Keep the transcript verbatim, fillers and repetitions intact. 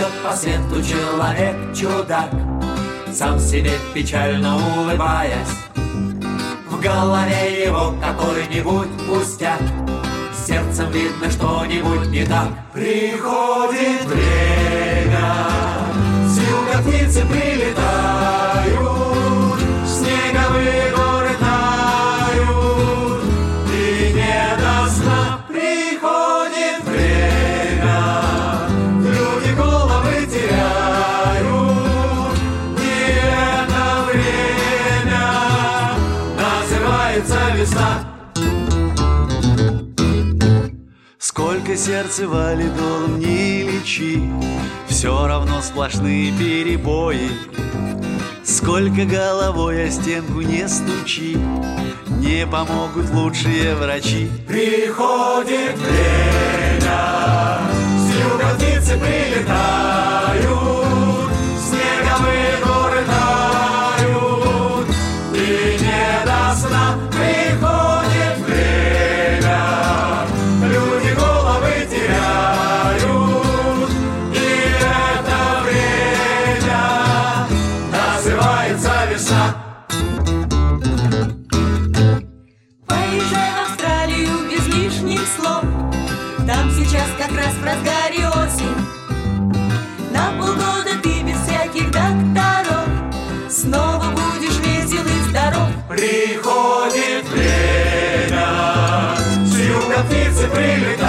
Идет по свету человек-чудак, сам себе печально улыбаясь. В голове его какой-нибудь пустяк, сердцем видно что-нибудь не так. Приходит время, с юга птицы прилетают, снеговые горы тают, и не до сна. Приходит время, люди головы теряют, и это время называется весна. Сколько сердце валидолом не лечи, все равно сплошные перебои. Сколько головой о стенку не стучи, не помогут лучшие врачи. Приходит время, с юга птицы прилетают, снеговые горы тают, и не до сна. Приходит время, люди головы теряют, и это время называется весна. Поезжай в Австралию без лишних слов, там сейчас как раз в разгаре осень. На полгода ты без всяких докторов снова будешь весел и здоров. Приходит время, с юга птицы прилетают,